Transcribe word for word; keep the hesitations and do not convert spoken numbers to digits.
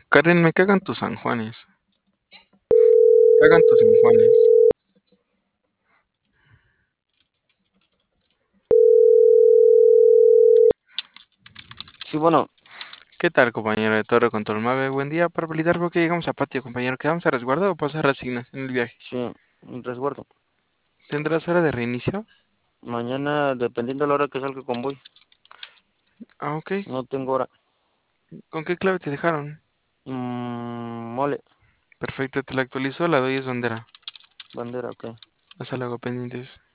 Karen, me cagan tus San Juanes. Cagan tus San Juanes. Sí, bueno, ¿Qué tal, compañero de Torre Control Mave? Buen día. Para validar por qué llegamos a patio, compañero. ¿Quedamos a resguardo o pasar resignas en el viaje? sí, un resguardo. ¿Tendrás hora de reinicio? Mañana, dependiendo de la hora que salga el convoy, Ah, ok. no tengo hora. ¿Con qué clave te dejaron? Mm, mole, Perfecto, te la actualizo. La doy es bandera. bandera, ok. Hasta luego, pendientes.